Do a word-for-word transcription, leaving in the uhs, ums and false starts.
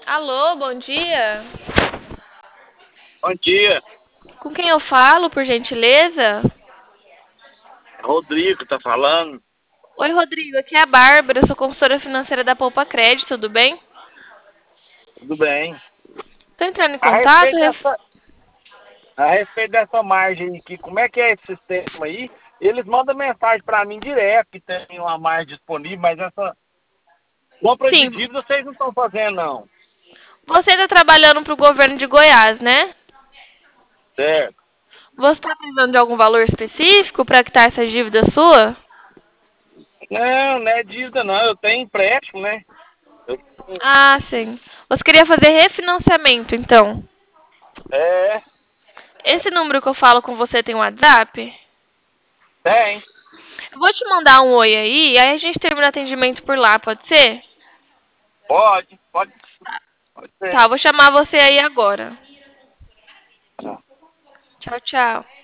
Alô, bom dia. Bom dia, Com quem eu falo, por gentileza? Rodrigo tá falando. Oi, Rodrigo, aqui é a Bárbara, eu sou consultora financeira da Poupa Crédito, tudo bem? Tudo bem? Tô entrando em A contato, respeito ref- dessa, a respeito dessa margem aqui, como é que é esse sistema aí? Eles mandam mensagem para mim direto que tem uma margem disponível, mas essa compra de Sim, dívida vocês não estão fazendo, não. você está trabalhando para o governo de Goiás, né? Certo? Você está precisando de algum valor específico para quitar essa dívida sua? Não, não é dívida, não. Eu tenho empréstimo, né? Eu, Ah, sim. Você queria fazer refinanciamento, então. é, Esse número que eu falo com você tem um WhatsApp? tem. Eu vou te mandar um oi aí, aí a gente termina o atendimento por lá, pode ser? Pode, pode, pode Tá, ser. eu vou chamar você aí agora. Tá. Tchau, tchau.